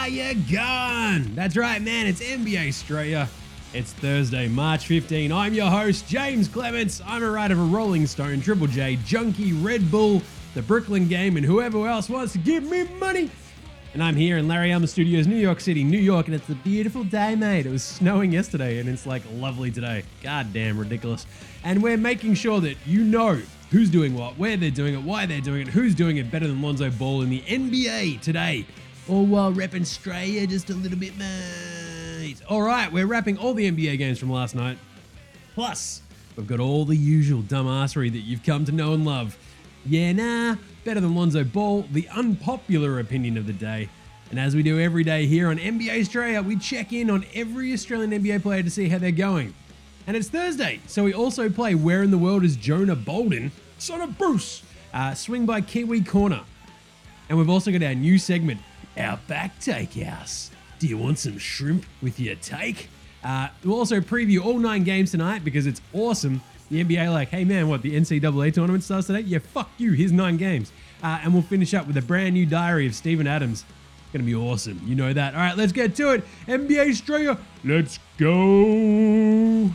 you going? That's right, man. It's NBA Australia. It's Thursday, March 15. I'm your host, James Clements. I'm a writer for Rolling Stone, Triple J, Junkie, Red Bull, The Brooklyn Game, and whoever else wants to give me money. And I'm here in Larry Elmer Studios, New York City, New York, and it's a beautiful day, mate. It was snowing yesterday, and it's like lovely today. God damn, ridiculous. And we're making sure that you know who's doing what, where they're doing it, why they're doing it, who's doing it better than Lonzo Ball in the NBA today. All while repping Australia just a little bit, mate. All right, we're wrapping all the NBA games from last night. Plus, we've got all the usual dumbassery that you've come to know and love. Yeah, nah, better than Lonzo Ball, the unpopular opinion of the day. And as we do every day here on NBA Australia, we check in on every Australian NBA player to see how they're going. And it's Thursday, so we also play Where in the World is Jonah Bolden, son of Bruce, swing by Kiwi Corner. And we've also got our new segment, Outback Takehouse. Do you want some shrimp with your take? We'll also preview all 9 games tonight because it's awesome. The NBA like, hey man, what, the NCAA tournament starts today? Yeah, fuck you, here's 9 games. And we'll finish up with a brand new diary of Steven Adams. It's going to be awesome, you know that. All right, let's get to it. NBA Australia, let's go.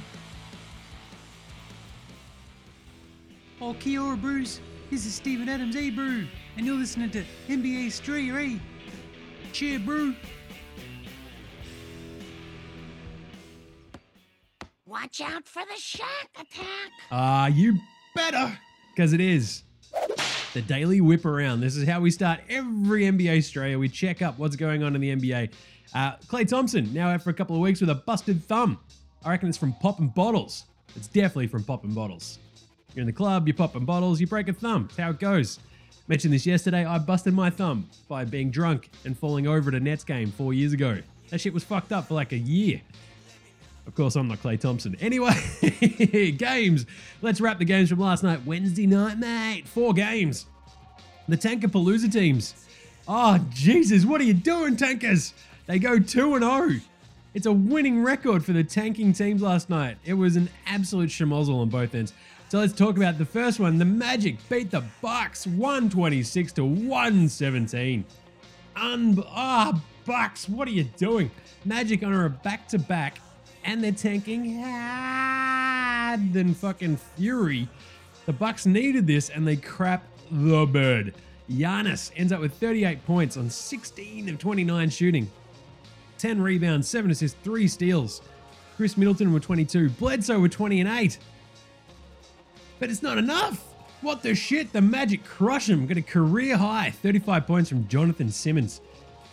Oh, kia ora, Bruce. This is Steven Adams, hey, bro. And you're listening to NBA Australia, hey. Cheer, bro. Watch out for the shark attack. You better, because it is the daily whip around. This is how we start every NBA Australia. We check up what's going on in the NBA. Klay Thompson, now out for a couple of weeks with a busted thumb. I reckon it's from popping bottles. It's definitely from popping bottles. You're in the club, you're popping bottles, you break a thumb. That's how it goes. Mentioned this yesterday, I busted my thumb by being drunk and falling over at a Nets game 4 years ago. That shit was fucked up for like a year. Of course, I'm not Klay Thompson. Anyway, games. Let's wrap the games from last night. Wednesday night, mate. 4 games. The Tankapalooza teams. Oh, Jesus, what are you doing, Tankers? They go 2-0. It's a winning record for the tanking teams last night. It was an absolute schmozzle on both ends. So let's talk about the first one. The Magic beat the Bucks 126-117. Bucks, what are you doing? Magic on a back-to-back, and they're tanking hard than fucking fury. The Bucks needed this, and they crap the bed. Giannis ends up with 38 points on 16 of 29 shooting. 10 rebounds, 7 assists, 3 steals. Chris Middleton with 22. Bledsoe with 20 and 8. But it's not enough. What the shit? The Magic crush him. Got a career high 35 points from Jonathan Simmons.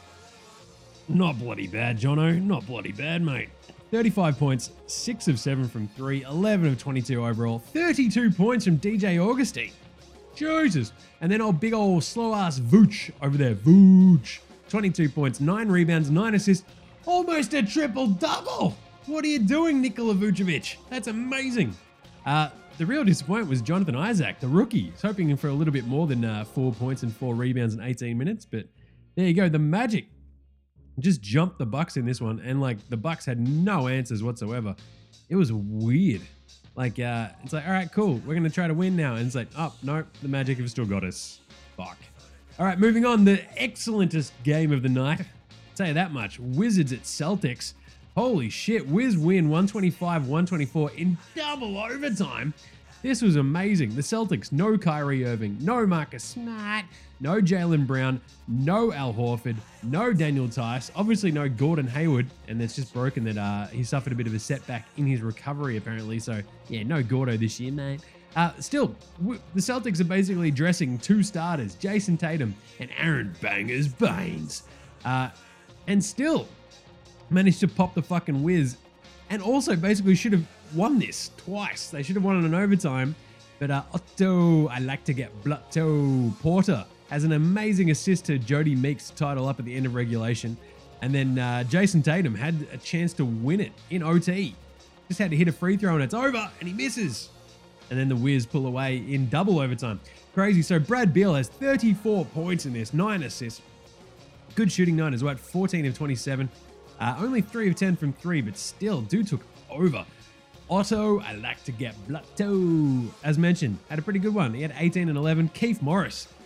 Not bloody bad, Jono. Not bloody bad, mate. 35 points, 6 of 7 from 3, 11 of 22 overall. 32 points from DJ Augustine. Jesus. And then big old slow-ass Vooch over there. Vooch. 22 points, 9 rebounds, 9 assists. Almost a triple-double. What are you doing, Nikola Vucevic? That's amazing. The real disappointment was Jonathan Isaac, the rookie. I was hoping for a little bit more than 4 points and 4 rebounds in 18 minutes, but there you go. The Magic just jumped the Bucks in this one, and like the Bucks had no answers whatsoever. It was weird. Like, it's like, all right, cool. We're going to try to win now. And it's like, oh, no, the Magic have still got us. Fuck. All right, moving on. The excellentest game of the night. I'll tell you that much. Wizards at Celtics. Holy shit, Wiz win 125-124 in double overtime. This was amazing. The Celtics, no Kyrie Irving, no Marcus Smart, no Jaylen Brown, no Al Horford, no Daniel Tice, obviously no Gordon Hayward, and it's just broken that he suffered a bit of a setback in his recovery apparently, so yeah, no Gordo this year, mate. Still, the Celtics are basically dressing 2 starters, Jason Tatum and Aaron Bangers Baines, and still managed to pop the fucking Wiz, and also basically should have won this twice. They should have won it in overtime, but Otto, I like to get Blutto Porter has an amazing assist to Jody Meeks' title up at the end of regulation, and then Jason Tatum had a chance to win it in OT. Just had to hit a free throw and it's over, and he misses. And then the Wiz pull away in double overtime. Crazy. So Brad Beal has 34 points in this, 9 assists. Good shooting night as well, 14 of 27. Only 3 of 10 from 3, but still, dude took over. Otto, I like to get Blutto, as mentioned, had a pretty good one. He had 18 and 11. Keith Morris,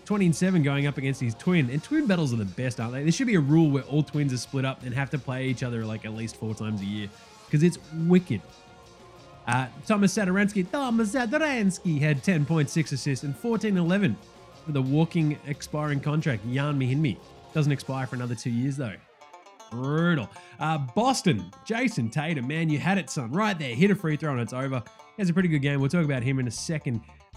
20-7 going up against his twin. And twin battles are the best, aren't they? There should be a rule where all twins are split up and have to play each other like at least 4 times a year because it's wicked. Thomas Sadaransky had 10.6 assists and 14-11 for the walking expiring contract. Jan Mihinmi doesn't expire for another 2 years though. Brutal. Boston, Jason Tatum, man, you had it, son. Right there, hit a free throw and it's over. He has a pretty good game. We'll talk about him in a second.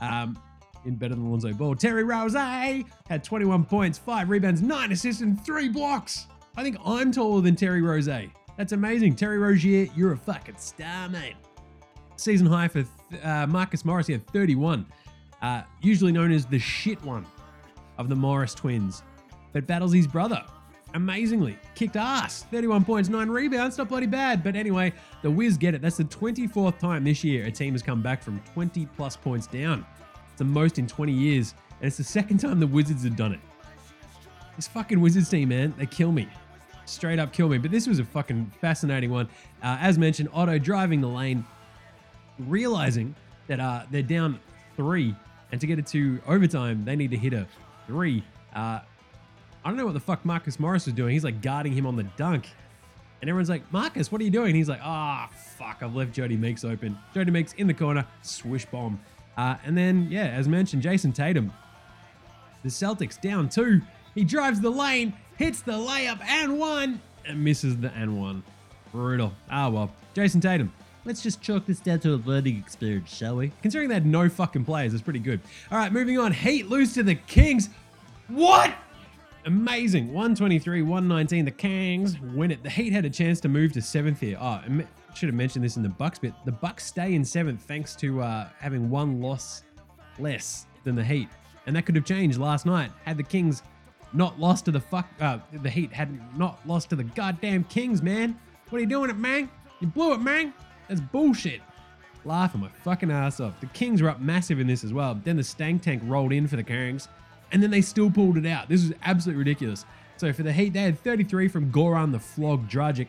In better than Lonzo Ball. Terry Rozier had 21 points, 5 rebounds, 9 assists, and 3 blocks. I think I'm taller than Terry Rozier. That's amazing. Terry Rozier, you're a fucking star, mate. Season high for Marcus Morris. He had 31. Usually known as the shit one of the Morris twins, but battles his brother. Amazingly, kicked ass. 31 points, 9 rebounds, not bloody bad. But anyway, the Wiz get it. That's the 24th time this year a team has come back from 20 plus points down. It's the most in 20 years, and it's the second time the Wizards have done it. This fucking Wizards team, man, they kill me. Straight up kill me. But this was a fucking fascinating one. As mentioned, Otto driving the lane, realizing that they're down 3, and to get it to overtime, they need to hit a 3. I don't know what the fuck Marcus Morris was doing. He's like guarding him on the dunk. And everyone's like, Marcus, what are you doing? And he's like, fuck, I've left Jody Meeks open. Jody Meeks in the corner, swish bomb. And then, yeah, as mentioned, Jason Tatum, the Celtics down 2. He drives the lane, hits the layup and 1, and misses the and 1. Brutal. Well, Jason Tatum. Let's just chalk this down to a learning experience, shall we? Considering they had no fucking players, it's pretty good. All right, moving on. Heat lose to the Kings. What? Amazing. 123-119. The Kings win it. The Heat had a chance to move to 7th here. Should have mentioned this in the Bucks bit. The Bucks stay in 7th thanks to having 1 loss less than the Heat. And that could have changed last night had the Kings not lost to the Heat had not lost to the goddamn Kings, man. What are you doing it, man? You blew it, man. That's bullshit. Laughing my fucking ass off. The Kings were up massive in this as well. Then the stank tank rolled in for the Kings, and then they still pulled it out. This was absolutely ridiculous. So for the Heat, they had 33 from Goran the Flog Dragic,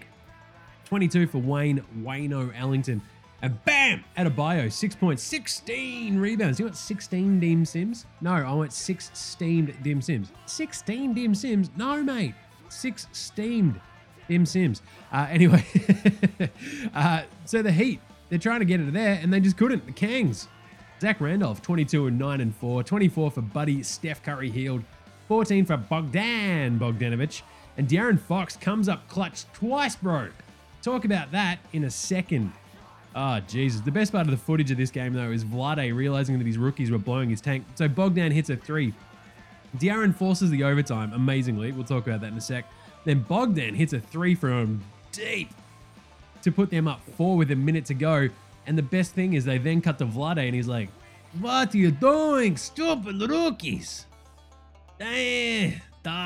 22 for Wayno Ellington, and bam, Adebayo, 6 points, 16 rebounds. You want 16 Dim Sims? No, I want 6 steamed Dim Sims. 16 Dim Sims? No, mate. 6 steamed Dim Sims. Anyway, so the Heat, they're trying to get it there, and they just couldn't. The Kangs. Zach Randolph, 22 and 9 and 4, 24 for Buddy Steph Curry Healed, 14 for Bogdan Bogdanovic, and De'Aaron Fox comes up clutch twice, bro. Talk about that in a second. Oh, Jesus. The best part of the footage of this game, though, is Vlade realizing that his rookies were blowing his tank. So Bogdan hits a 3. De'Aaron forces the overtime, amazingly. We'll talk about that in a sec. Then Bogdan hits a 3 from deep to put them up 4 with a minute to go. And the best thing is they then cut to Vlade, and he's like, "What are you doing, stupid rookies? Damn,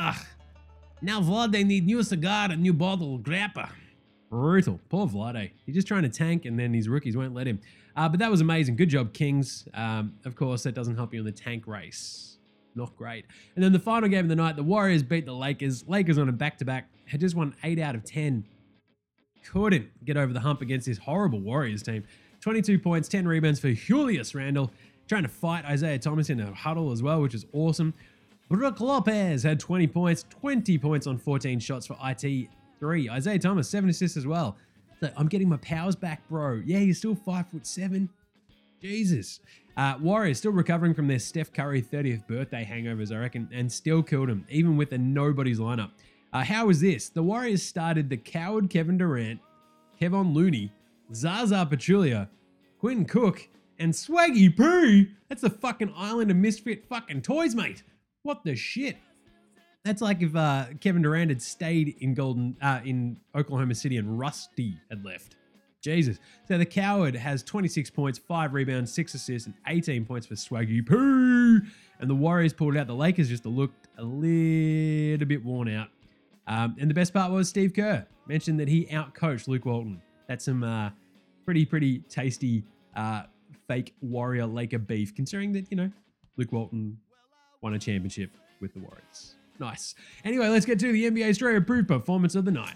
now Vlade need new cigar and new bottle of grappa." Brutal. Poor Vlade. He's just trying to tank, and then his rookies won't let him. But that was amazing. Good job, Kings. Of course, that doesn't help you in the tank race. Not great. And then the final game of the night, the Warriors beat the Lakers. Lakers on a back-to-back. Had just won 8 out of 10. Couldn't get over the hump against this horrible Warriors team. 22 points, 10 rebounds for Julius Randle. Trying to fight Isaiah Thomas in a huddle as well, which is awesome. Brook Lopez had 20 points on 14 shots for IT3. Isaiah Thomas, 7 assists as well. So I'm getting my powers back, bro. Yeah, he's still 5'7". Jesus. Warriors still recovering from their Steph Curry 30th birthday hangovers, I reckon, and still killed him, even with a nobody's lineup. How was this? The Warriors started the coward Kevin Durant, Kevon Looney, Zaza Pachulia, Quentin Cook, and Swaggy P. That's the fucking island of misfit fucking toys, mate. What the shit? That's like if Kevin Durant had stayed in Oklahoma City and Rusty had left. Jesus. So the coward has 26 points, 5 rebounds, 6 assists, and 18 points for Swaggy P. And the Warriors pulled out. The Lakers just looked a little bit worn out. And the best part was Steve Kerr mentioned that he outcoached Luke Walton. That's some pretty tasty fake Warrior Laker beef, considering that, Luke Walton won a championship with the Warriors. Nice. Anyway, let's get to the NBA Straight Approved Performance of the Night.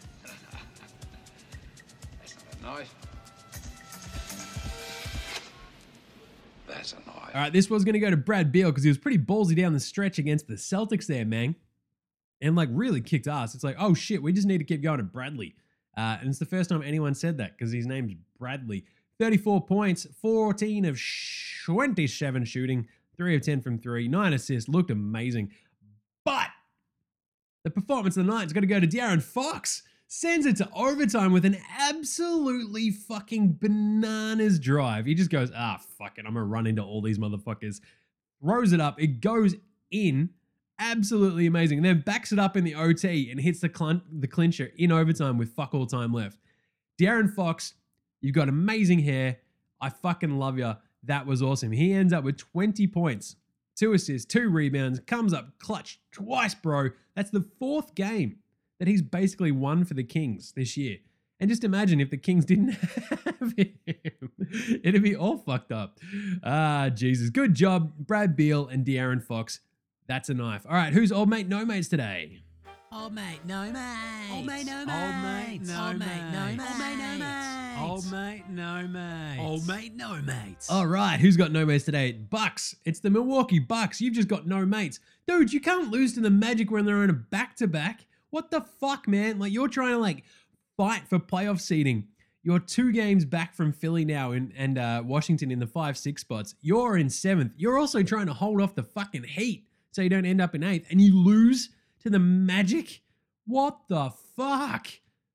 That's a knife. That's a knife. All right, this was going to go to Brad Beal because he was pretty ballsy down the stretch against the Celtics there, man. And like really kicked ass. It's like, oh shit, we just need to keep going to Bradley. And it's the first time anyone said that because his name's Bradley. 34 points, 14 of 27 shooting, 3 of 10 from 3, 9 assists, looked amazing. But the performance of the night is going to go to De'Aaron Fox. Sends it to overtime with an absolutely fucking bananas drive. He just goes, fuck it, I'm going to run into all these motherfuckers. Throws it up, it goes in. Absolutely amazing. And then backs it up in the OT and hits the clincher in overtime with fuck all time left. De'Aaron Fox, you've got amazing hair. I fucking love you. That was awesome. He ends up with 20 points, 2 assists, 2 rebounds, comes up clutch twice, bro. That's the 4th game that he's basically won for the Kings this year. And just imagine if the Kings didn't have him. It'd be all fucked up. Jesus. Good job, Brad Beal and De'Aaron Fox. That's a knife. All right, who's old mate, no mates today? Old mate, no mate. Old mate, no Old mate. mate, no Old mate. mate, no mate. Old mate, no mate. Old mate, no mates. All right, who's got no mates today? Bucks. It's the Milwaukee Bucks. You've just got no mates. Dude, you can't lose to the Magic when they're on a back-to-back. What the fuck, man? Like, you're trying to, fight for playoff seeding. You're 2 games back from Philly now and Washington in the 5-6 spots. You're in 7th. You're also trying to hold off the fucking Heat so you don't end up in 8th. And you lose to the Magic? What the fuck?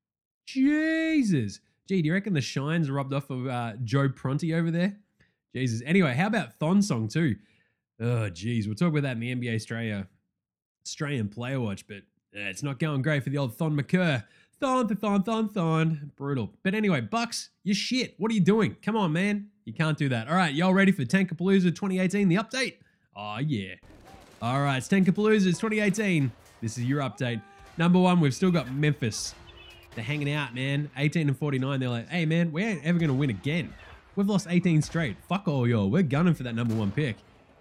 Jesus. Gee, do you reckon the shine's rubbed off of Joe Pronti over there? Jesus. Anyway, how about Thon Song too? Oh, geez. We'll talk about that in the NBA Australian Player Watch, but it's not going great for the old Thon McCurr. Thon. Brutal. But anyway, Bucks, you're shit. What are you doing? Come on, man. You can't do that. All right, y'all ready for Tankapalooza 2018, the update? Oh, yeah. All right, it's Tankapalooza 2018. This is your update. Number 1, we've still got Memphis. They're hanging out, man. 18 and 49. They're like, hey, man, we ain't ever going to win again. We've lost 18 straight. Fuck all y'all. We're gunning for that number 1 pick.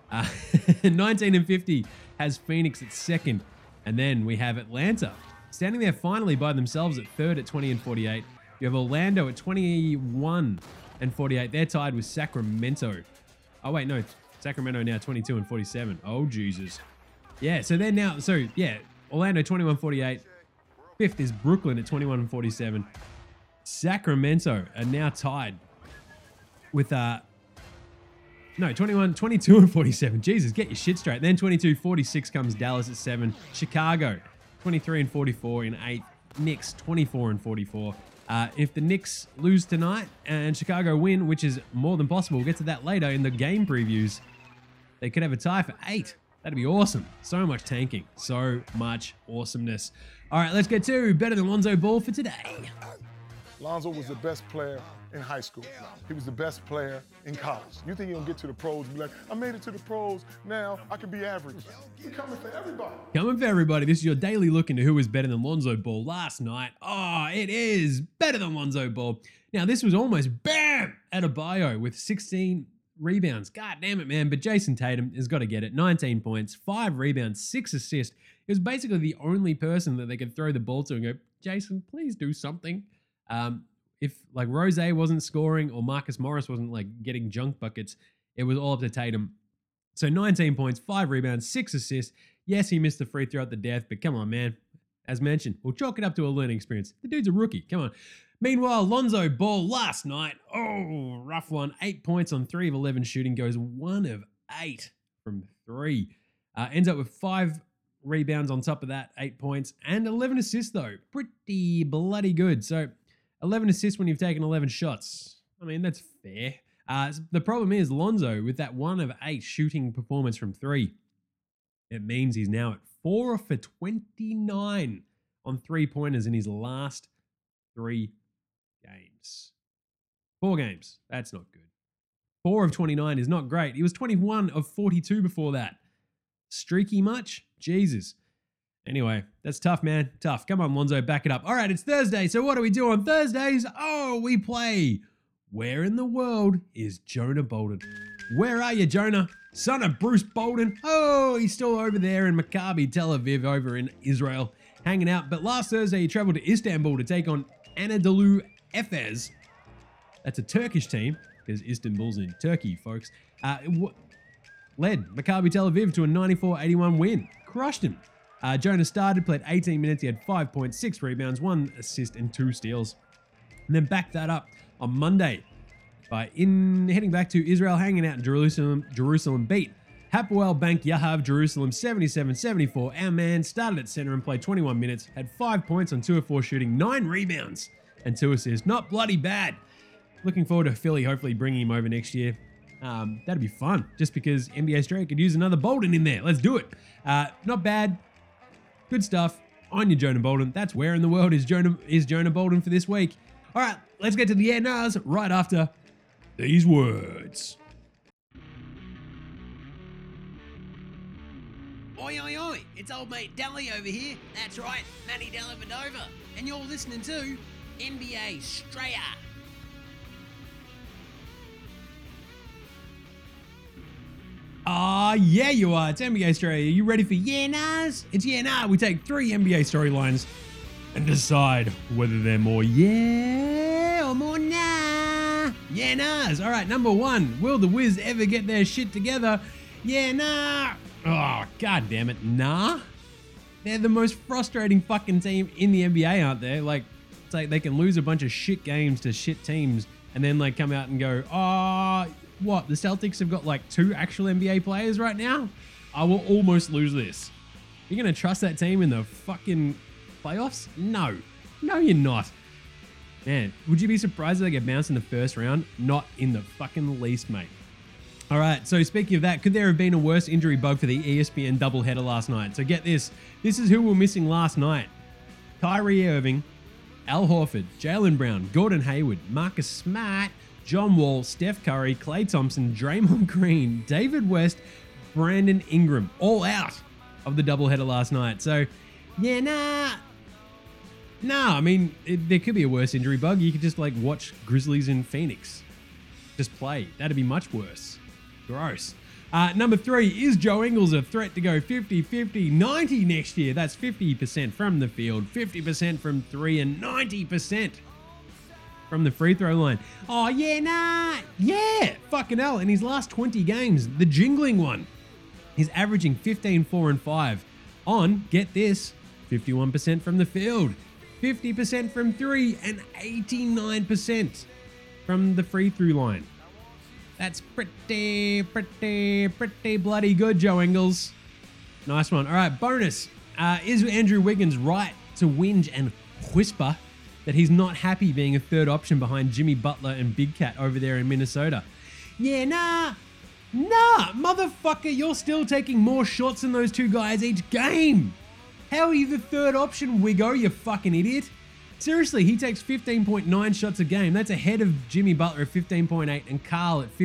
19 and 50 has Phoenix at 2nd. And then we have Atlanta standing there finally by themselves at 3rd at 20 and 48. You have Orlando at 21 and 48. They're tied with Sacramento. Oh, wait, no. Sacramento now 22 and 47. Oh, Jesus. Yeah, so they're now... So, yeah, Orlando 21-48. 5th is Brooklyn at 21 and 47. Sacramento are now tied with... No, 22 and 47. Jesus, get your shit straight. Then 22-46 comes Dallas at 7. Chicago, 23 and 44 in 8th. Knicks, 24 and 44. If the Knicks lose tonight and Chicago win, which is more than possible, we'll get to that later in the game previews, they could have a tie for 8. That'd be awesome. So much tanking. So much awesomeness. All right, let's get to Better Than Lonzo Ball for today. Lonzo was the best player in high school. He was the best player in college. You think he'll get to the pros and be like, I made it to the pros, now I can be average. He's coming for everybody. Coming for everybody. This is your daily look into who was better than Lonzo Ball last night. Oh, it is better than Lonzo Ball. Now, this was almost bam Adebayo with 16 rebounds. God damn it, man. But Jason Tatum has got to get it. 19 points, 5 rebounds, 6 assists. He was basically the only person that they could throw the ball to and go, Jason, please do something. If like Rose wasn't scoring or Marcus Morris wasn't like getting junk buckets, it was all up to Tatum. So 19 points, 5 rebounds, 6 assists. Yes, he missed the free throw at the death, but come on, man. As mentioned, we'll chalk it up to a learning experience. The dude's a rookie. Come on. Meanwhile, Lonzo Ball last night, oh, rough one. 8 points on 3 of 11 shooting, goes 1 of 8 from 3. Ends up with 5 rebounds on top of that, 8 points, and 11 assists, though. Pretty bloody good. So 11 assists when you've taken 11 shots. I mean, that's fair. The problem is Lonzo, with that 1 of 8 shooting performance from 3, it means he's now at 4 for 29 on 3-pointers in his last 3 games. 4 games. That's not good. 4 of 29 is not great. He was 21 of 42 before that. Streaky much? Jesus. Anyway, that's tough, man. Tough. Come on, Lonzo, back it up. All right, it's Thursday, so what do we do on Thursdays? Oh, we play Where in the World is Jonah Bolden? Where are you, Jonah? Son of Bruce Bolden. Oh, he's still over there in Maccabi Tel Aviv over in Israel, hanging out. But last Thursday, he traveled to Istanbul to take on Anadolu Efes. That's a Turkish team, because Istanbul's in Turkey, folks. led Maccabi Tel Aviv to a 94-81 win. Crushed him. Jonah started, played 18 minutes. He had 5 points, 6 rebounds, 1 assist, and 2 steals. And then backed that up on Monday by heading back to Israel, hanging out in Jerusalem. Jerusalem beat Hapoel Bank Yahav Jerusalem 77-74. Our man started at center and played 21 minutes, had 5 points on 2 of 4 shooting, 9 rebounds, and 2 assists. Not bloody bad. Looking forward to Philly hopefully bringing him over next year. That'd be fun, just because NBA Australia could use another Bolden in there. Let's do it. Not bad. Good stuff on your Jonah Bolden. That's where in the world is Jonah Bolden for this week. All right, let's get to the yeah nahs right after these words. Oi, oi, oi, it's old mate Dally over here. That's right, Matty Dellavedova. And you're listening to NBA Australia. Yeah, you are. It's NBA Australia. You ready for yeah nahs? It's yeah nah. We take 3 NBA storylines and decide whether they're more yeah or more nah. Yeah nahs. All right, number 1. Will the Wiz ever get their shit together? Yeah nah. Oh, god damn it. Nah. They're the most frustrating fucking team in the NBA, aren't they? Like, it's like they can lose a bunch of shit games to shit teams and then like come out and go, what? The Celtics have got like 2 actual NBA players right now? I will almost lose this. You're going to trust that team in the fucking playoffs? No. No, you're not. Man, would you be surprised if they get bounced in the first round? Not in the fucking least, mate. All right, so speaking of that, could there have been a worse injury bug for the ESPN doubleheader last night? So get this. This is who were missing last night. Kyrie Irving, Al Horford, Jaylen Brown, Gordon Hayward, Marcus Smart, John Wall, Steph Curry, Klay Thompson, Draymond Green, David West, Brandon Ingram, all out of the doubleheader last night. So, yeah, nah. I mean, there could be a worse injury bug. You could just like watch Grizzlies in Phoenix just play. That'd be much worse. Gross. Number 3, is Joe Ingles a threat to go 50-50, 90 next year? That's 50% from the field, 50% from 3, and 90% from the free throw line. Oh, yeah, nah. Yeah, fucking hell. In his last 20 games, the jingling one, he's averaging 15, 4, and 5 on, get this, 51% from the field, 50% from 3, and 89% from the free throw line. That's pretty bloody good, Joe Ingles. Nice one. All right, bonus. Is Andrew Wiggins right to whinge and whisper that he's not happy being a third option behind Jimmy Butler and Big Cat over there in Minnesota? Yeah, nah, motherfucker, you're still taking more shots than those 2 guys each game. How are you the third option, Wiggo, you fucking idiot? Seriously, he takes 15.9 shots a game. That's ahead of Jimmy Butler at 15.8 and Carl at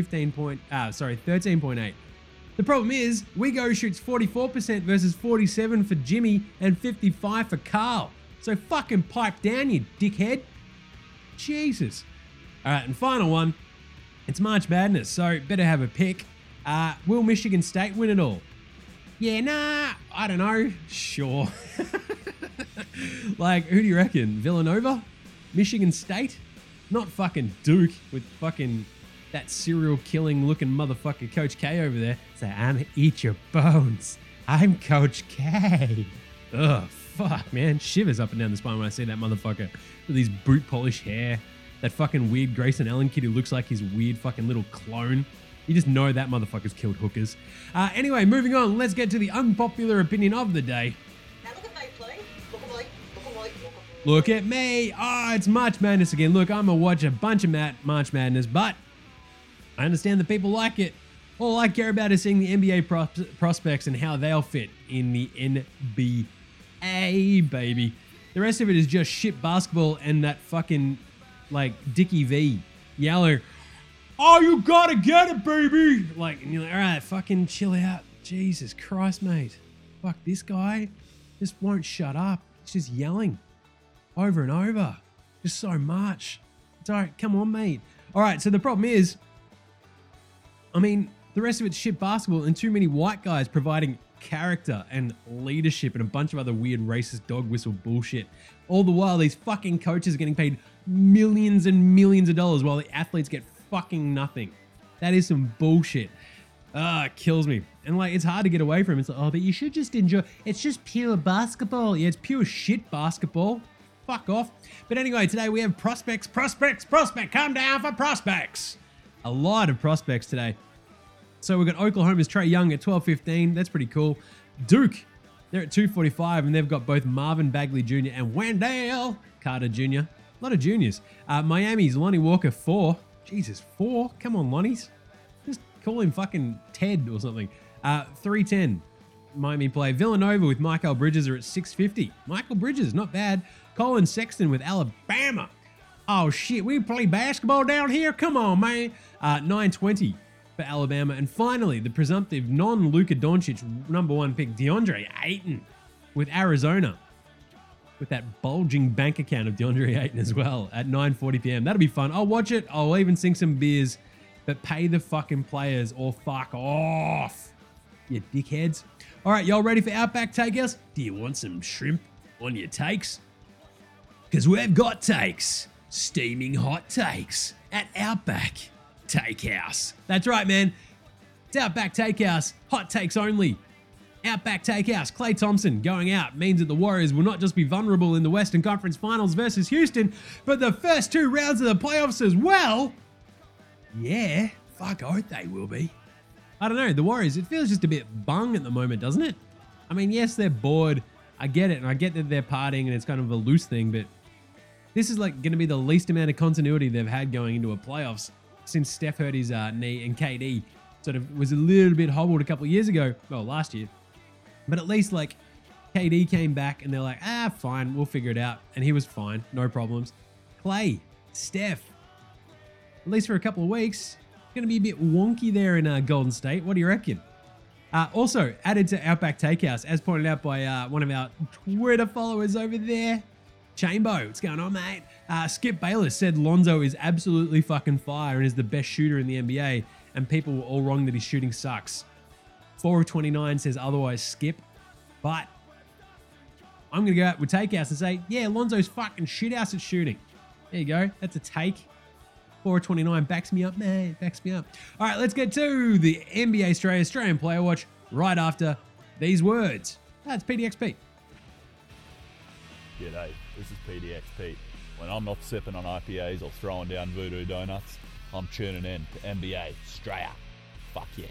13.8. The problem is, Wiggo shoots 44% versus 47 for Jimmy and 55 for Carl. So fucking pipe down, you dickhead. Jesus. All right, and final one. It's March Madness, so better have a pick. Will Michigan State win it all? Yeah, nah, I don't know. Sure. Like, who do you reckon? Villanova? Michigan State? Not fucking Duke with fucking that serial killing looking motherfucker Coach K over there. Say, I'm eat your bones. I'm Coach K. Ugh, fuck, man. Shivers up and down the spine when I see that motherfucker with his boot polish hair. That fucking weird Grayson Allen kid who looks like his weird fucking little clone. You just know that motherfucker's killed hookers. Anyway, moving on. Let's get to the unpopular opinion of the day. Now look at me, please. Look at me. Look at me. It's March Madness again. Look, I'm going to watch a bunch of March Madness, but I understand that people like it. All I care about is seeing the NBA prospects and how they'll fit in the NBA, baby. The rest of it is just shit basketball and that fucking, like, Dickie V yelling, oh, you gotta get it, baby. Like, and you're like, all right, fucking chill out. Jesus Christ, mate. Fuck, this guy just won't shut up. He's just yelling over and over. Just so much. It's all right, come on, mate. All right, so the problem is, I mean, the rest of it's shit basketball and too many white guys providing character and leadership and a bunch of other weird racist dog whistle bullshit. All the while, these fucking coaches are getting paid millions and millions of dollars while the athletes get fucking nothing. That is some bullshit. Ah, it kills me. And like, it's hard to get away from. It's like, oh, but you should just enjoy. It's just pure basketball. Yeah, it's pure shit basketball. Fuck off. But anyway, today we have prospects. Come down for prospects. A lot of prospects today. So we've got Oklahoma's Trae Young at 12.15. That's pretty cool. Duke, they're at 2.45, and they've got both Marvin Bagley Jr. and Wendell Carter Jr. A lot of juniors. Miami's Lonnie Walker, 4. Jesus, 4? Come on, Lonnies. Just call him fucking Ted or something. 3.10. Miami play. Villanova with Michael Bridges are at 6.50. Michael Bridges, not bad. Colin Sexton with Alabama. Oh shit, we play basketball down here? Come on, man. 9.20 for Alabama. And finally, the presumptive non-Luka Doncic #1 pick, DeAndre Ayton with Arizona. With that bulging bank account of DeAndre Ayton as well at 9:40 p.m. That'll be fun. I'll watch it. I'll even sink some beers. But pay the fucking players or fuck off, you dickheads. All right, y'all ready for Outback Takehouse? Do you want some shrimp on your takes? Because we've got takes. Steaming hot takes at Outback Takehouse. That's right, man. It's Outback Takehouse. Hot takes only. Outback Takehouse. Klay Thompson going out means that the Warriors will not just be vulnerable in the Western Conference Finals versus Houston, but the first 2 rounds of the playoffs as well. Yeah, fuck oath they will be. I don't know, the Warriors, it feels just a bit bung at the moment, doesn't it? I mean, yes, they're bored. I get it, and I get that they're partying and it's kind of a loose thing, but this is like going to be the least amount of continuity they've had going into a playoffs since Steph hurt his knee and KD sort of was a little bit hobbled a couple of years ago. Well, last year. But at least like KD came back and they're like, fine, we'll figure it out. And he was fine, no problems. Klay, Steph, at least for a couple of weeks, going to be a bit wonky there in Golden State. What do you reckon? Also, added to Outback Takehouse, as pointed out by one of our Twitter followers over there, Chambo. What's going on, mate? Skip Bayless said Lonzo is absolutely fucking fire and is the best shooter in the NBA, and people were all wrong that his shooting sucks. 4 of 29 says otherwise, Skip. But I'm going to go out with Takehouse and say, yeah, Lonzo's fucking shithouse at shooting. There you go. That's a take. 429 backs me up, man. Backs me up. All right, let's get to the NBA Australian Player Watch right after these words. That's PDXP. G'day, this is PDXP. When I'm not sipping on IPAs or throwing down voodoo donuts, I'm tuning in to NBA Australia. Fuck yeah.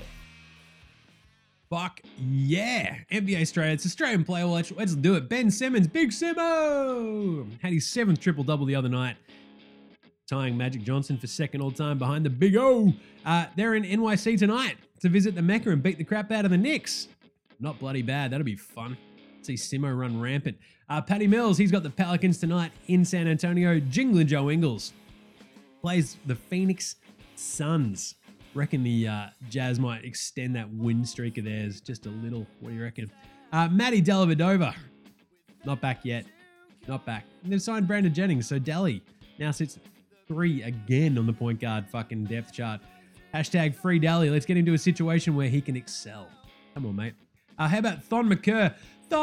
Fuck yeah. NBA Australia. It's Australian Player Watch. Let's do it. Ben Simmons, Big Simo, had his 7th triple-double the other night, tying Magic Johnson for 2nd all-time behind the Big O. They're in NYC tonight to visit the Mecca and beat the crap out of the Knicks. Not bloody bad. That'll be fun. See Simo run rampant. Patty Mills, he's got the Pelicans tonight in San Antonio. Jingling Joe Ingles plays the Phoenix Suns. Reckon the Jazz might extend that win streak of theirs just a little. What do you reckon? Matty Dellavedova, not back yet. Not back. And they've signed Brandon Jennings, so Delly now sits 3 again on the point guard fucking depth chart. Hashtag free Delly. Let's get into a situation where he can excel. Come on, mate. How about Thon McCurr?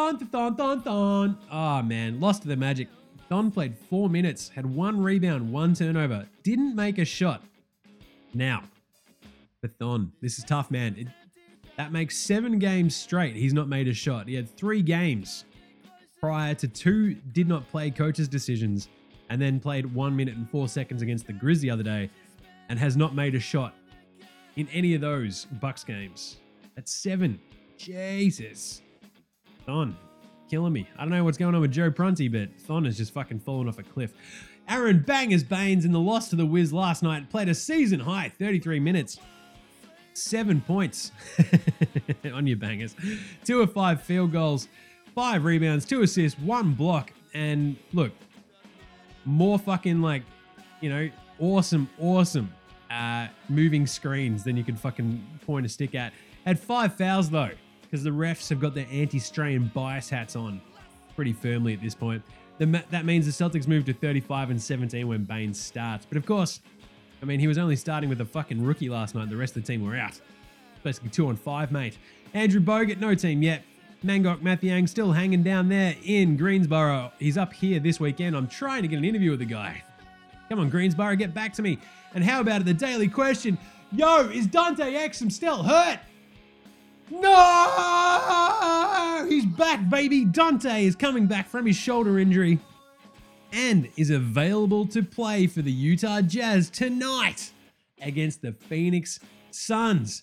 Thon. Oh, man. Lost to the Magic. Thon played 4 minutes, had 1 rebound, 1 turnover. Didn't make a shot. Now, for Thon, this is tough, man. That makes 7 games straight he's not made a shot. He had 3 games prior to 2 did not play coaches' decisions, and then played 1 minute and 4 seconds against the Grizz the other day, and has not made a shot in any of those Bucks games. That's 7. Jesus. Thon, killing me. I don't know what's going on with Joe Prunty, but Thon has just fucking fallen off a cliff. Aaron Bangers Baines in the loss to the Wiz last night played a season high 33 minutes. 7 points on your bangers. 2 of 5 field goals, 5 rebounds, 2 assists, 1 block. And look, more fucking awesome moving screens than you could fucking point a stick at. Had 5 fouls though, because the refs have got their anti-Australian bias hats on pretty firmly at this point. That means the Celtics moved to 35-17 when Baines starts. But of course, I mean, he was only starting with a fucking rookie last night. The rest of the team were out. Basically 2 on 5, mate. Andrew Bogut, no team yet. Mangok Mathiang still hanging down there in Greensboro. He's up here this weekend. I'm trying to get an interview with the guy. Come on, Greensboro, get back to me. And how about the daily question? Yo, is Dante Exum still hurt? No! He's back, baby. Dante is coming back from his shoulder injury and is available to play for the Utah Jazz tonight against the Phoenix Suns.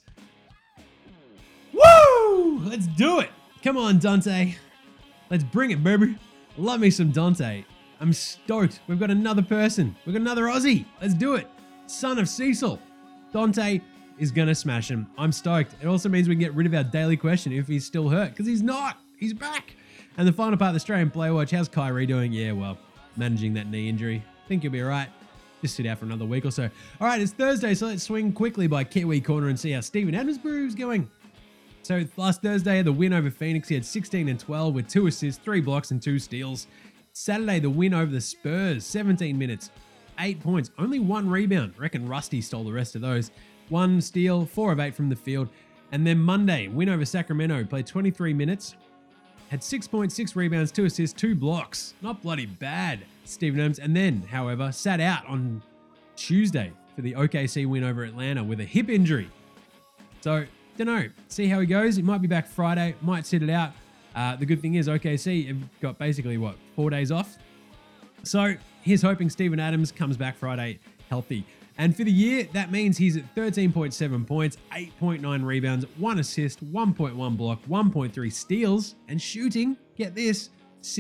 Woo! Let's do it. Come on, Dante. Let's bring it, baby. Love me some Dante. I'm stoked. We've got another person. We've got another Aussie. Let's do it. Son of Cecil. Dante is going to smash him. I'm stoked. It also means we can get rid of our daily question if he's still hurt, because he's not. He's back. And the final part of the Australian Player Watch, how's Kyrie doing? Yeah, well, managing that knee injury. Think he'll be all right. Just sit out for another week or so. All right, it's Thursday, so let's swing quickly by Kiwi Corner and see how Steven Adams Brew's going. So last Thursday, the win over Phoenix, he had 16 and 12 with 2 assists, 3 blocks, and 2 steals. Saturday, the win over the Spurs, 17 minutes, 8 points, only 1 rebound. I reckon Rusty stole the rest of those. 1 steal, 4 of 8 from the field. And then Monday, win over Sacramento, played 23 minutes, had 6.6 rebounds, 2 assists, 2 blocks. Not bloody bad, Steven Adams. And then, however, sat out on Tuesday for the OKC win over Atlanta with a hip injury. So, don't know. See how he goes. He might be back Friday, might sit it out. The good thing is OKC have got basically, 4 days off? So he's hoping Steven Adams comes back Friday healthy. And for the year, that means he's at 13.7 points, 8.9 rebounds, 1 assist, 1.1 block, 1.3 steals, and shooting, get this,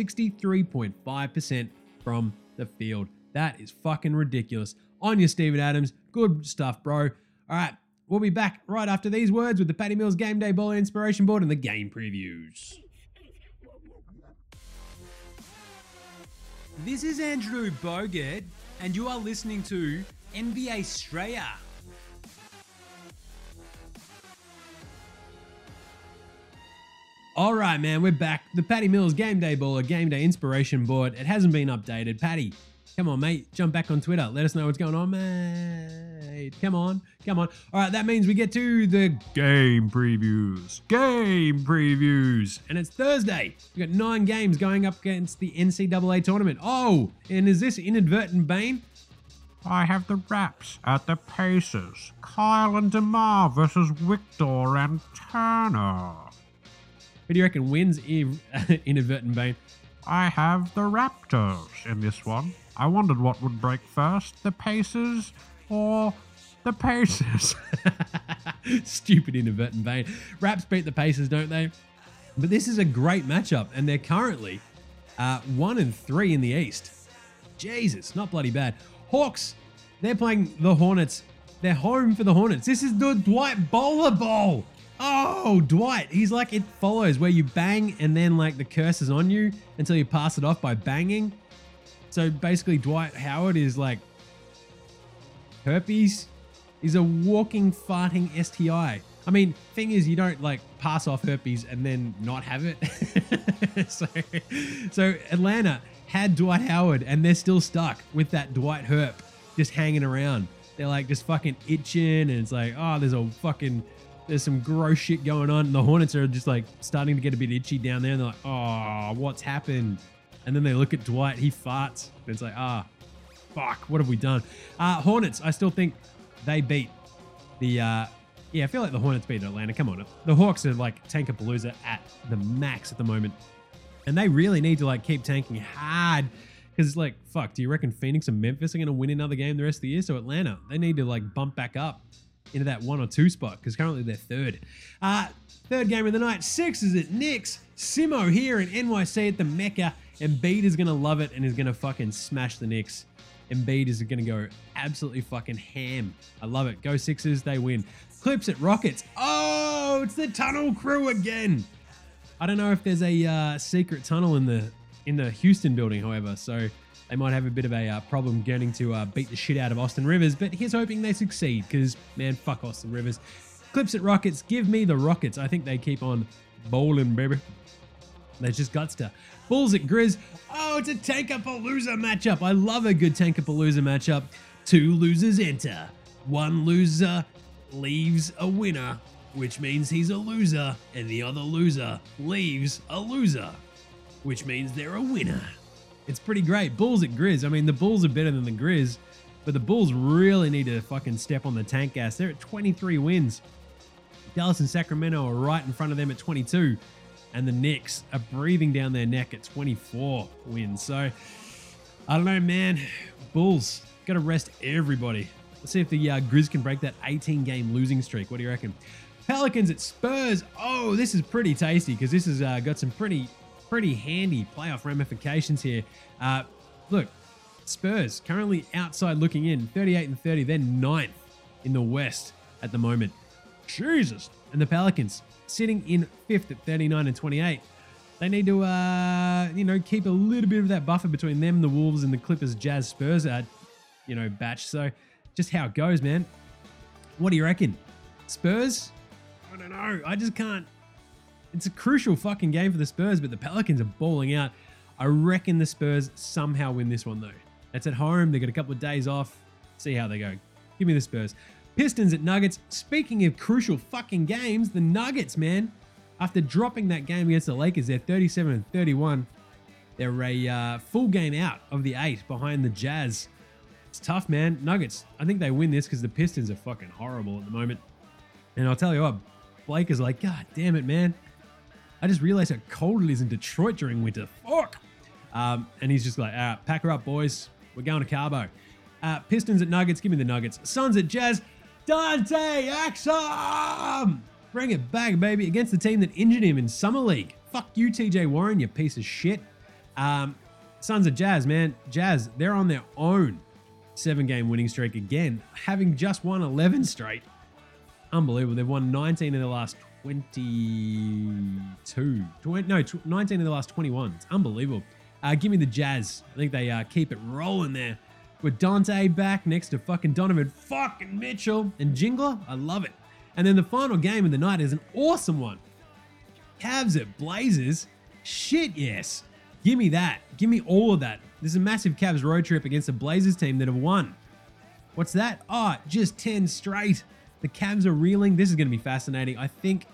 63.5% from the field. That is fucking ridiculous. On your Steven Adams. Good stuff, bro. All right, we'll be back right after these words with the Patty Mills Game Day Bowler Inspiration Board and the game previews. This is Andrew Bogut, and you are listening to NBA Australia. All right, man, we're back. The Patty Mills Game Day Baller, Game Day Inspiration Board. It hasn't been updated. Patty, come on, mate. Jump back on Twitter. Let us know what's going on, mate. Come on. All right, that means we get to the game previews. And it's Thursday. We've got 9 games going up against the NCAA tournament. Oh, and is this inadvertent Bane? I have the Raps at the Pacers. Kyle and DeMar versus Victor and Turner. Who do you reckon wins inadvertent Bane? I have the Raptors in this one. I wondered what would break first, the Pacers or the Pacers. Stupid inadvertent Bane. Raps beat the Pacers, don't they? But this is a great matchup, and they're currently 1-3 in the East. Jesus, not bloody bad. Hawks, they're playing the Hornets. They're home for the Hornets. This is the Dwight Bowler Bowl. Oh, Dwight. He's like, it follows where you bang and then like the curse is on you until you pass it off by banging. So basically Dwight Howard is like herpes. He's a walking, farting STI. I mean, thing is, you don't like pass off herpes and then not have it. so Atlanta had Dwight Howard and they're still stuck with that Dwight herp just hanging around. They're like just fucking itching and it's like, oh, there's some gross shit going on. And the Hornets are just like starting to get a bit itchy down there and they're like, oh, what's happened? And then they look at Dwight, he farts. And it's like, fuck, what have we done? Hornets, I still think they beat the, I feel like the Hornets beat Atlanta. Come on. The Hawks are like Tankapalooza at the max at the moment. And they really need to like keep tanking hard because it's like, fuck, do you reckon Phoenix and Memphis are going to win another game the rest of the year? So Atlanta, they need to like bump back up into that 1 or 2 spot because currently they're third. Third game of the night, Sixers at Knicks. Simo here in NYC at the Mecca. Embiid is going to love it and is going to fucking smash the Knicks. Embiid is going to go absolutely fucking ham. I love it. Go Sixers, they win. Clips at Rockets. Oh, it's the tunnel crew again. I don't know if there's a secret tunnel in the Houston building, however, so they might have a bit of a problem getting to beat the shit out of Austin Rivers, but here's hoping they succeed because, man, fuck Austin Rivers. Clips at Rockets. Give me the Rockets. I think they keep on bowling, baby. There's just guts to. Bulls at Grizz. Oh, it's a Tankapalooza matchup. I love a good Tankapalooza matchup. 2 losers enter. 1 loser leaves a winner, which means he's a loser, and the other loser leaves a loser, which means they're a winner. It's pretty great. Bulls at Grizz. I mean, the Bulls are better than the Grizz, but the Bulls really need to fucking step on the tank gas. They're at 23 wins. Dallas and Sacramento are right in front of them at 22. And the Knicks are breathing down their neck at 24 wins. So, I don't know, man. Bulls, got to rest everybody. Let's see if the Grizz can break that 18-game losing streak. What do you reckon? Pelicans at Spurs. Oh, this is pretty tasty because this has got some pretty handy playoff ramifications here. Look, Spurs currently outside looking in, 38 and 30. They're 9th in the West at the moment. Jesus. And the Pelicans sitting in 5th at 39 and 28. They need to, keep a little bit of that buffer between them, the Wolves, and the Clippers, Jazz, Spurs, batch. So just how it goes, man. What do you reckon? Spurs? I don't know. I just can't. It's a crucial fucking game for the Spurs, but the Pelicans are balling out. I reckon the Spurs somehow win this one, though. That's at home. They got a couple of days off. See how they go. Give me the Spurs. Pistons at Nuggets. Speaking of crucial fucking games, the Nuggets, man, after dropping that game against the Lakers, they're 37 and 31. They're a full game out of the 8 behind the Jazz. It's tough, man. Nuggets, I think they win this because the Pistons are fucking horrible at the moment. And I'll tell you what, Blake is like, God damn it, man. I just realized how cold it is in Detroit during winter. Fuck. And he's just like, all right, pack her up, boys. We're going to Cabo. Pistons at Nuggets. Give me the Nuggets. Suns at Jazz. Dante Exum! Bring it back, baby. Against the team that injured him in Summer League. Fuck you, TJ Warren, you piece of shit. Suns at Jazz, man. Jazz, they're on their own 7-game winning streak again, having just won 11 straight. Unbelievable. They've won 19 in the last 19 in the last 21. It's unbelievable. Give me the Jazz. I think they keep it rolling there. With Dante back next to fucking Donovan fucking Mitchell and Jingler. I love it. And then the final game of the night is an awesome one. Cavs at Blazers. Shit, yes. Give me that. Give me all of that. There's a massive Cavs road trip against a Blazers team that have won. What's that? Oh, just 10 straight. The Cavs are reeling. This is going to be fascinating. I think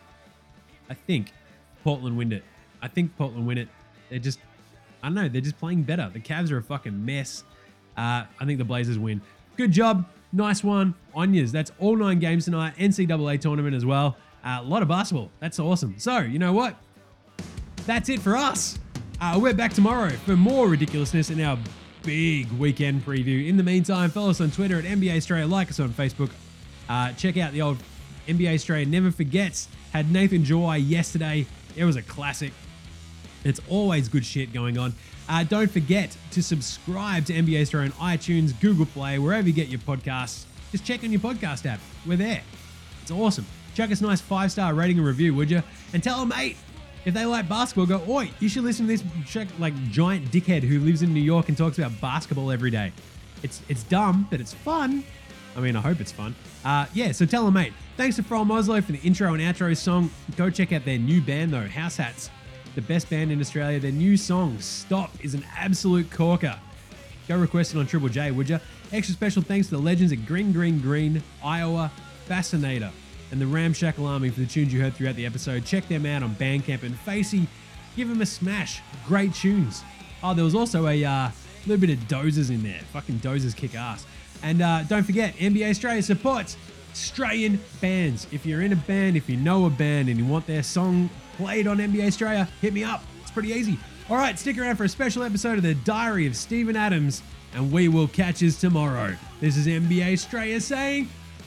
Portland win it. They're just, I don't know, they're just playing better. The Cavs are a fucking mess. I think the Blazers win. Good job. Nice one. Onyas. That's all 9 games tonight. NCAA tournament as well. A lot of basketball. That's awesome. So, you know what? That's it for us. We're back tomorrow for more ridiculousness in our big weekend preview. In the meantime, follow us on Twitter at NBA Australia. Like us on Facebook. Check out the old NBA Australia Never Forgets. Had Nathan Joy yesterday. It was a classic. It's always good shit going on. Don't forget to subscribe to NBA Australia on iTunes, Google Play, wherever you get your podcasts. Just check on your podcast app. We're there. It's awesome. Chuck us a nice 5-star rating and review, would you? And tell a mate. If they like basketball, go, oi, you should listen to this giant dickhead who lives in New York and talks about basketball every day. It's dumb, but it's fun. I mean, I hope it's fun. So tell a mate. Thanks to Frol Moslow for the intro and outro song. Go check out their new band, though, House Hats. The best band in Australia. Their new song, Stop, is an absolute corker. Go request it on Triple J, would you? Extra special thanks to the legends at Green, Iowa, Fascinator, and the Ramshackle Army for the tunes you heard throughout the episode. Check them out on Bandcamp and Facey. Give them a smash. Great tunes. Oh, there was also a little bit of Dozers in there. Fucking Dozers kick ass. And don't forget, NBA Australia supports Australian bands. If you're in a band, if you know a band and you want their song played on NBA Australia, hit me up. It's pretty easy. All right, stick around for a special episode of The Diary of Steven Adams, and we will catch us tomorrow. This is NBA Australia saying,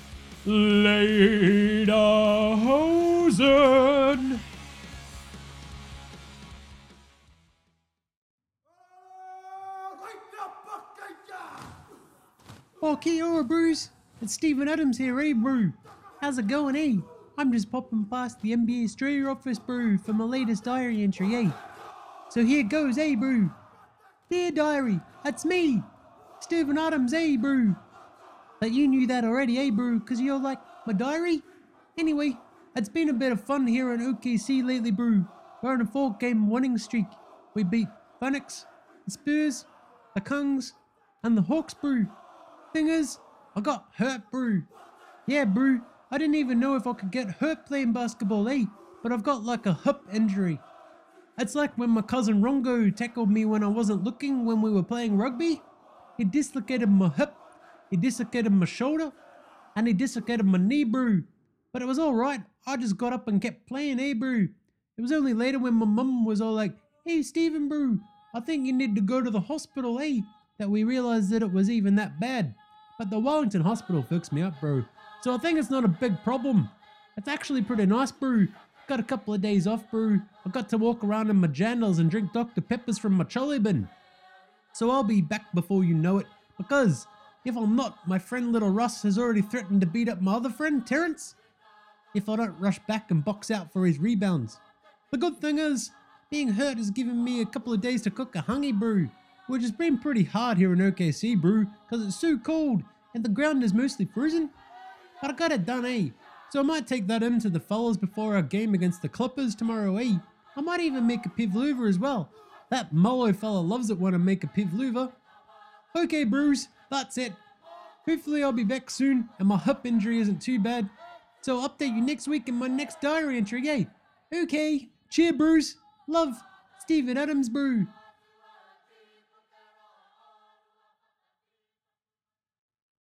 later, Hosen. Oh, kia ora, Bruce. It's Steven Adams here, eh, bro? How's it going, eh? I'm just popping past the NBA Australia office, bro, for my latest diary entry, eh? So here goes, eh, bro? Dear diary, that's me, Steven Adams, eh, bro? But you knew that already, eh, bro? Because you're like, my diary? Anyway, it's been a bit of fun here in OKC lately, bro. We're on a 4-game winning streak. We beat Phoenix, the Spurs, the Kungs, and the Hawks, bro. Thing is, I got hurt, bro. Yeah, bro. I didn't even know if I could get hurt playing basketball, eh? But I've got like a hip injury. It's like when my cousin Rongo tackled me when I wasn't looking when we were playing rugby. He dislocated my hip, he dislocated my shoulder, and he dislocated my knee, bro. But it was alright. I just got up and kept playing, bro. It was only later when my mum was all like, hey, Stephen, bro, I think you need to go to the hospital, that we realized that it was even that bad. But the Wellington Hospital fixed me up, bro. So I think it's not a big problem. It's actually pretty nice, bro. Got a couple of days off, bro. I got to walk around in my jandals and drink Dr. Peppers from my trolley bin. So I'll be back before you know it, because if I'm not, my friend little Russ has already threatened to beat up my other friend, Terrence, if I don't rush back and box out for his rebounds. The good thing is, being hurt has given me a couple of days to cook a honey brew, which has been pretty hard here in OKC, bro, because it's so cold and the ground is mostly frozen. But I got it done, So I might take that into the fellas before our game against the Clippers tomorrow, I might even make a pivluva as well. That Molo fella loves it when I make a pivluva. Okay, bros, that's it. Hopefully I'll be back soon and my hip injury isn't too bad. So I'll update you next week in my next diary entry, Okay, cheer, bros. Love, Stephen Adams, bro.